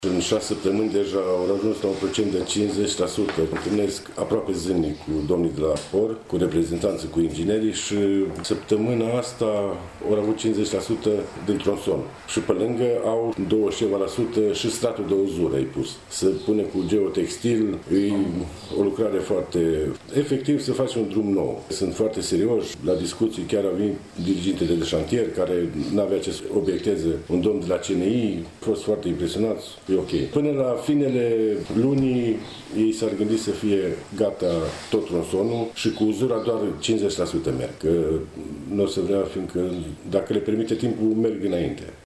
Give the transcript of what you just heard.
În 6 săptămâni deja au ajuns la un procent de 50%. Întâlnesc aproape zilnic cu domnii de la POR, cu reprezentanții, cu inginerii și săptămâna asta au avut 50% din tronson. Și pe lângă au 20% și stratul de uzură ai pus. Se pune cu geotextil, e o lucrare foarte efectiv să faci un drum nou. Sunt foarte serioși, la discuții chiar au venit dirigintele de șantier care n-avea ce să obiecteze un domn de la CNI, a fost foarte impresionați. E ok. Până la finele lunii ei s-ar gândi să fie gata tot tronsonul și cu uzura doar 50% merg. Că nu o să vrea, fiindcă dacă le permite timpul, merg înainte.